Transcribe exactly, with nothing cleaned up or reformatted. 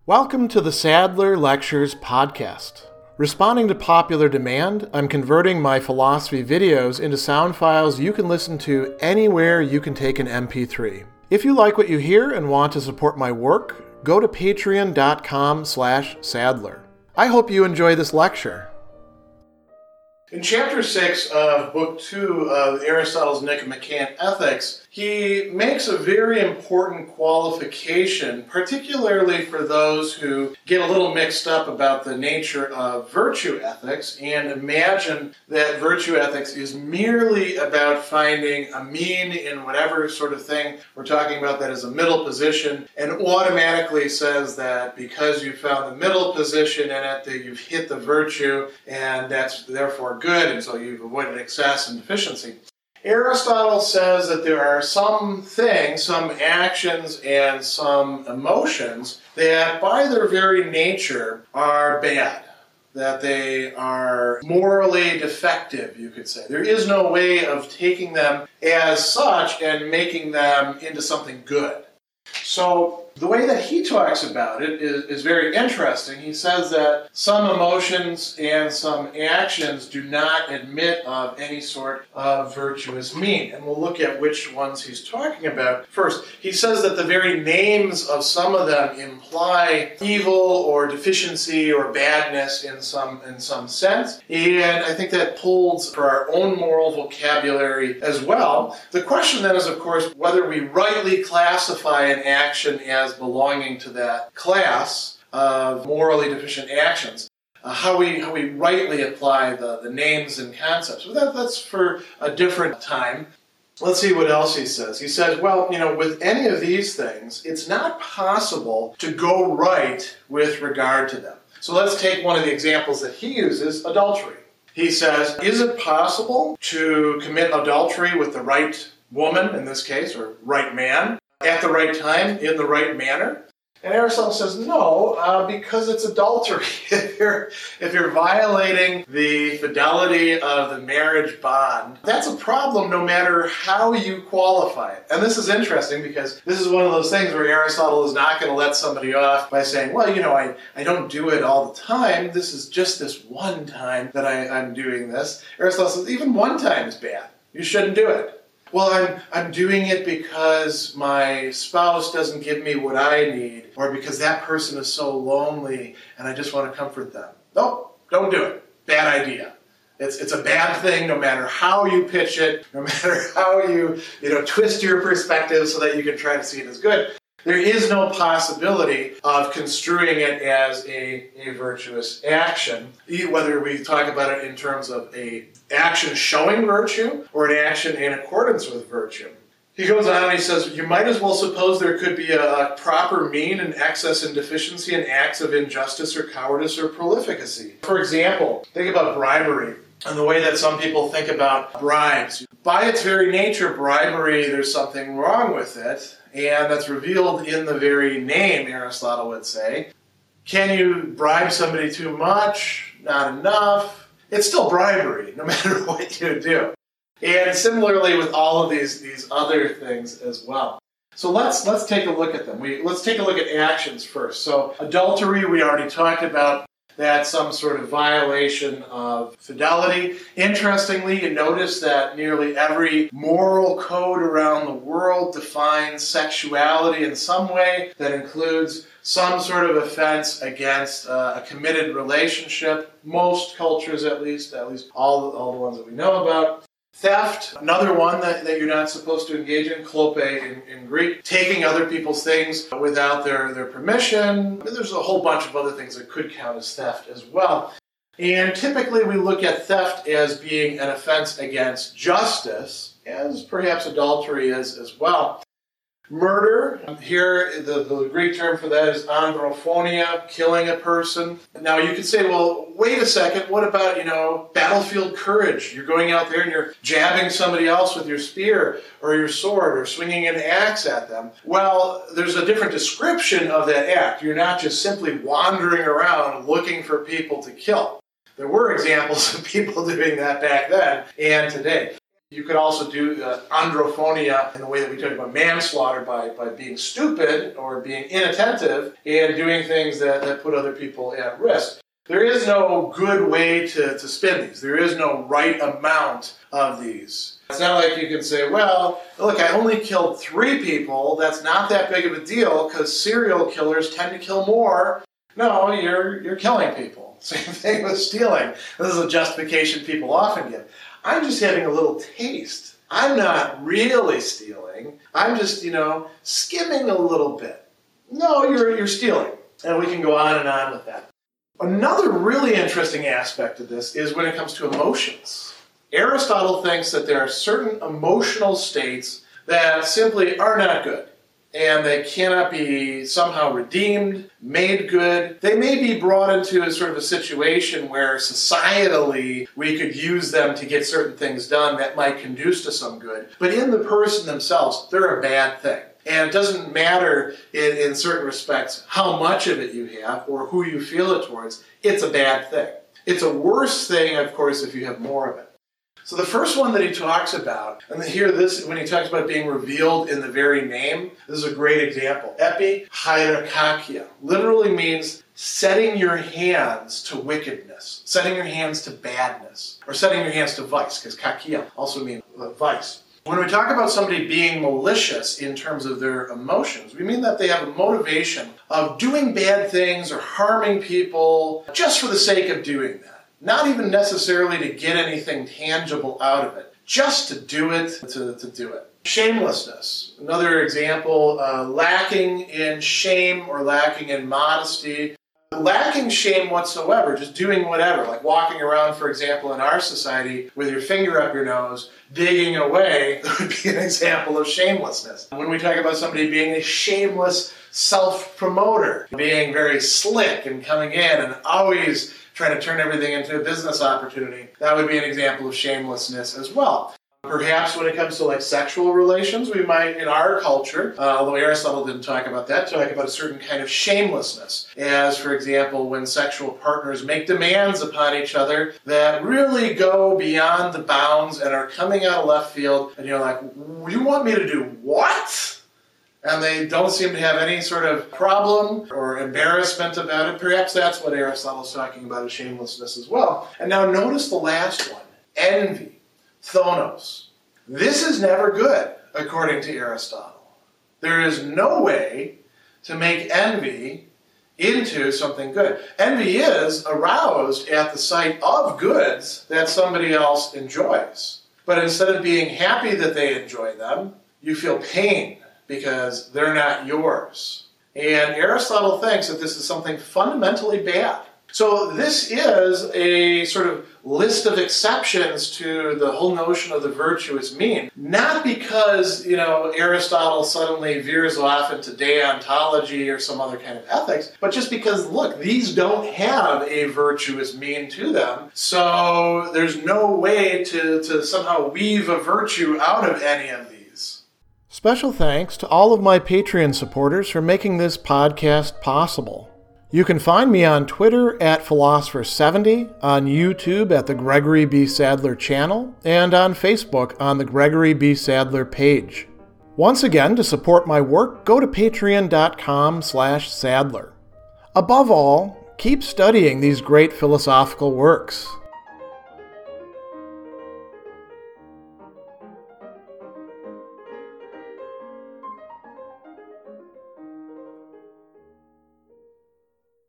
Welcome to the Sadler Lectures podcast. Responding to popular demand, I'm converting my philosophy videos into sound files you can listen to anywhere you can take an M P three. If you like what you hear and want to support my work, go to patreon.com slash sadler. I hope you enjoy this lecture. In chapter six of book two of Aristotle's Nicomachean Ethics, he makes a very important qualification, particularly for those who get a little mixed up about the nature of virtue ethics and imagine that virtue ethics is merely about finding a mean in whatever sort of thing we're talking about that is a middle position, and automatically says that because you found the middle position in it, that you've hit the virtue, and that's therefore good, and so you've avoided excess and deficiency. Aristotle says that there are some things, some actions, and some emotions that by their very nature are bad, that they are morally defective, you could say. There is no way of taking them as such and making them into something good. So the way that he talks about it is, is very interesting. He says that some emotions and some actions do not admit of any sort of virtuous mean. And we'll look at which ones he's talking about. First, he says that the very names of some of them imply evil or deficiency or badness in some, in some sense. And I think that holds for our own moral vocabulary as well. The question then is, of course, whether we rightly classify an action as belonging to that class of morally deficient actions, uh, how we how we rightly apply the, the names and concepts. But that, that's for a different time. Let's see what else he says. He says, well, you know, with any of these things, it's not possible to go right with regard to them. So let's take one of the examples that he uses, adultery. He says, is it possible to commit adultery with the right woman, in this case, or right man, at the right time, in the right manner? And Aristotle says no, uh, because it's adultery. if you're if you're violating the fidelity of the marriage bond, that's a problem no matter how you qualify it. And this is interesting because this is one of those things where Aristotle is not going to let somebody off by saying, well, you know, I, I don't do it all the time. This is just this one time that I, I'm doing this. Aristotle says even one time is bad. You shouldn't do it. Well, I'm, I'm doing it because my spouse doesn't give me what I need, or because that person is so lonely and I just want to comfort them. Nope, don't do it. Bad idea. It's, it's a bad thing no matter how you pitch it, no matter how you, you know, twist your perspective so that you can try to see it as good. There is no possibility of construing it as a, a virtuous action, whether we talk about it in terms of an action showing virtue or an action in accordance with virtue. He goes on and he says, you might as well suppose there could be a, a proper mean and excess and deficiency in acts of injustice or cowardice or prolificacy. For example, think about bribery and the way that some people think about bribes. By its very nature, bribery, there's something wrong with it. And that's revealed in the very name, Aristotle would say. Can you bribe somebody too much? Not enough? It's still bribery, no matter what you do. And similarly with all of these, these other things as well. So let's let's take a look at them. We, let's take a look at actions first. So adultery, we already talked about. That's some sort of violation of fidelity. Interestingly, you notice that nearly every moral code around the world defines sexuality in some way that includes some sort of offense against uh, a committed relationship. Most cultures, at least, at least all, all the ones that we know about. Theft, another one that, that you're not supposed to engage in, klope in, in Greek, taking other people's things without their, their permission. There's a whole bunch of other things that could count as theft as well. And typically we look at theft as being an offense against justice, as perhaps adultery is as well. Murder, here the, the Greek term for that is androphonia, killing a person. Now you could say, well, wait a second, what about, you know, battlefield courage? You're going out there and you're jabbing somebody else with your spear or your sword or swinging an axe at them. Well, there's a different description of that act. You're not just simply wandering around looking for people to kill. There were examples of people doing that back then and today. You could also do uh, androphonia in the way that we talk about manslaughter by, by being stupid or being inattentive and doing things that, that put other people at risk. There is no good way to, to spin these. There is no right amount of these. It's not like you can say, well, look, I only killed three people. That's not that big of a deal because serial killers tend to kill more. No, you're, you're killing people. Same thing with stealing. This is a justification people often give. I'm just having a little taste. I'm not really stealing. I'm just, you know, skimming a little bit. No, you're, you're stealing. And we can go on and on with that. Another really interesting aspect of this is when it comes to emotions. Aristotle thinks that there are certain emotional states that simply are not good. And they cannot be somehow redeemed, made good. They may be brought into a sort of a situation where societally we could use them to get certain things done that might conduce to some good. But in the person themselves, they're a bad thing. And it doesn't matter in, in certain respects how much of it you have or who you feel it towards. It's a bad thing. It's a worse thing, of course, if you have more of it. So the first one that he talks about, and here this, when he talks about being revealed in the very name, this is a great example. Epihierarchakia literally means setting your hands to wickedness, setting your hands to badness, or setting your hands to vice, because kakia also means vice. When we talk about somebody being malicious in terms of their emotions, we mean that they have a motivation of doing bad things or harming people just for the sake of doing that. Not even necessarily to get anything tangible out of it, just to do it, to, to do it. Shamelessness, another example, uh, lacking in shame or lacking in modesty. Lacking shame whatsoever, just doing whatever, like walking around, for example, in our society with your finger up your nose, digging away, that would be an example of shamelessness. When we talk about somebody being a shameless self-promoter, being very slick and coming in and always trying to turn everything into a business opportunity, that would be an example of shamelessness as well. Perhaps when it comes to like sexual relations, we might, in our culture, uh, although Aristotle didn't talk about that, talk about a certain kind of shamelessness. As, for example, when sexual partners make demands upon each other that really go beyond the bounds and are coming out of left field, and you're like, you want me to do what? And they don't seem to have any sort of problem or embarrassment about it. Perhaps that's what Aristotle's talking about as shamelessness as well. And now notice the last one, envy. Thonos. This is never good, according to Aristotle. There is no way to make envy into something good. Envy is aroused at the sight of goods that somebody else enjoys. But instead of being happy that they enjoy them, you feel pain because they're not yours. And Aristotle thinks that this is something fundamentally bad. So this is a sort of list of exceptions to the whole notion of the virtuous mean. Not because, you know, Aristotle suddenly veers off into deontology or some other kind of ethics, but just because, look, these don't have a virtuous mean to them. So there's no way to, to somehow weave a virtue out of any of these. Special thanks to all of my Patreon supporters for making this podcast possible. You can find me on Twitter at Philosopher seventy, on YouTube at the Gregory B. Sadler channel, and on Facebook on the Gregory B. Sadler page. Once again, to support my work, go to patreon.com slash Sadler. Above all, keep studying these great philosophical works.